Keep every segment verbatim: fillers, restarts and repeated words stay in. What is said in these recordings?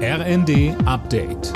R N D Update.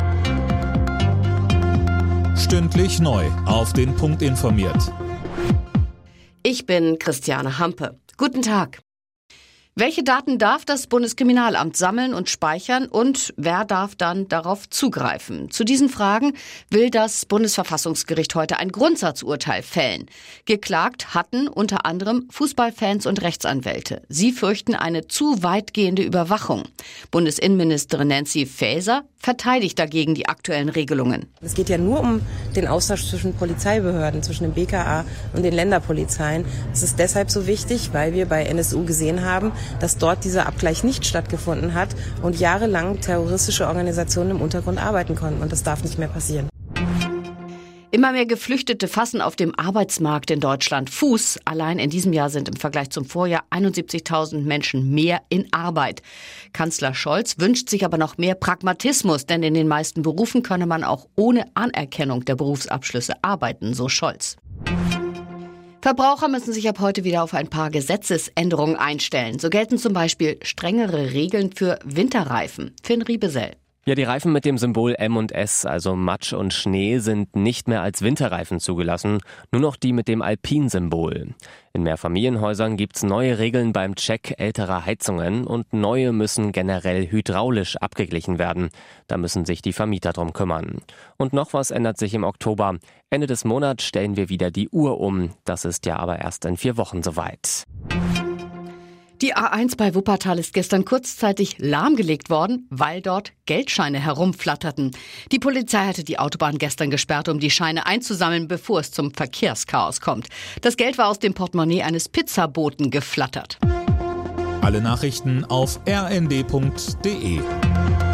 Stündlich neu auf den Punkt informiert. Ich bin Christiane Hampe. Guten Tag. Welche Daten darf das Bundeskriminalamt sammeln und speichern und wer darf dann darauf zugreifen? Zu diesen Fragen will das Bundesverfassungsgericht heute ein Grundsatzurteil fällen. Geklagt hatten unter anderem Fußballfans und Rechtsanwälte. Sie fürchten eine zu weitgehende Überwachung. Bundesinnenministerin Nancy Faeser verteidigt dagegen die aktuellen Regelungen. Es geht ja nur um den Austausch zwischen Polizeibehörden, zwischen dem B K A und den Länderpolizeien. Es ist deshalb so wichtig, weil wir bei N S U gesehen haben, dass dort dieser Abgleich nicht stattgefunden hat und jahrelang terroristische Organisationen im Untergrund arbeiten konnten. Und das darf nicht mehr passieren. Immer mehr Geflüchtete fassen auf dem Arbeitsmarkt in Deutschland Fuß. Allein in diesem Jahr sind im Vergleich zum Vorjahr einundsiebzigtausend Menschen mehr in Arbeit. Kanzler Scholz wünscht sich aber noch mehr Pragmatismus, denn in den meisten Berufen könne man auch ohne Anerkennung der Berufsabschlüsse arbeiten, so Scholz. Verbraucher müssen sich ab heute wieder auf ein paar Gesetzesänderungen einstellen. So gelten zum Beispiel strengere Regeln für Winterreifen. Finn Riebesell. Ja, die Reifen mit dem Symbol M und S, also Matsch und Schnee, sind nicht mehr als Winterreifen zugelassen, nur noch die mit dem Alpin-Symbol. In Mehrfamilienhäusern gibt's neue Regeln beim Check älterer Heizungen und neue müssen generell hydraulisch abgeglichen werden. Da müssen sich die Vermieter drum kümmern. Und noch was ändert sich im Oktober. Ende des Monats stellen wir wieder die Uhr um. Das ist ja aber erst in vier Wochen soweit. Die A eins bei Wuppertal ist gestern kurzzeitig lahmgelegt worden, weil dort Geldscheine herumflatterten. Die Polizei hatte die Autobahn gestern gesperrt, um die Scheine einzusammeln, bevor es zum Verkehrschaos kommt. Das Geld war aus dem Portemonnaie eines Pizzaboten geflattert. Alle Nachrichten auf r n d punkt d e.